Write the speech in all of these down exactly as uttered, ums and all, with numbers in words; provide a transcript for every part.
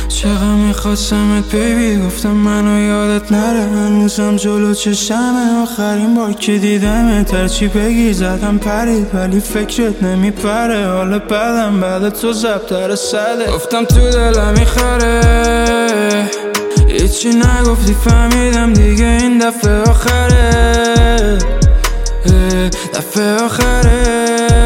چقدر میخواستمت بیبی، گفتم منو یادت نره. هنوزم جلو چشمه، آخرین بار که دیدم ترچی بگی زدم پرید، ولی فکرت نمیپره. حالا بعدم بعد تو زبطر صده. گفتم تو دلم میخره، هیچی نگفتی فهمیدم دیگه این دفعه آخره، دفعه آخره.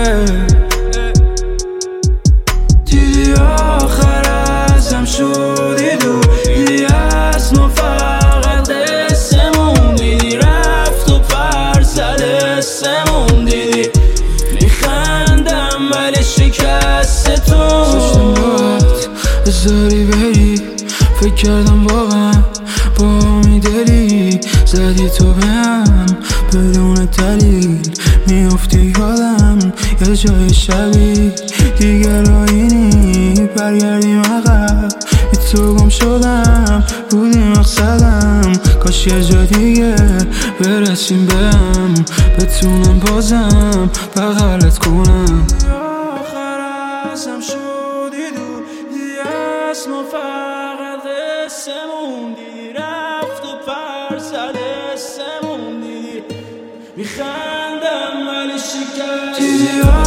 دیدی آخر ازم شدی دو، دیدی از ما فقط قسمون، دیدی رفت و پر زد اسمون، دیدی میخندم ولی شکستتون. سشتم باید بذاری بری، فکر کردم واقعا با میدلی، زدی تو بهم بدون دلیل، میافتی یادم یه جای شبیه دیگه راینی، برگردیم عقب بی تو گم شدم، بودی مقصدم، کاش یه جا دیگه برسیم بهم، بتونم بازم بغلت کنم. آخر ازم شدی دور، دیدی از ما فقط قسمون، دیدی رفت و پر زد اسمون، دیدی میخندم ولی شکست.